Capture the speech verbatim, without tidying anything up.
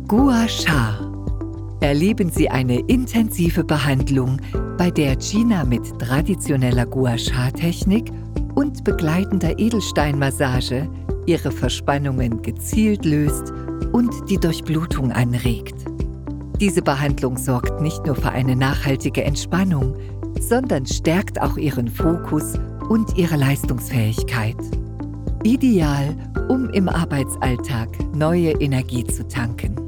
Gua Sha. Erleben Sie eine intensive Behandlung, bei der Gina mit traditioneller Gua Sha-Technik und begleitender Edelsteinmassage ihre Verspannungen gezielt löst und die Durchblutung anregt. Diese Behandlung sorgt nicht nur für eine nachhaltige Entspannung, sondern stärkt auch Ihren Fokus und Ihre Leistungsfähigkeit. Ideal, um im Arbeitsalltag neue Energie zu tanken.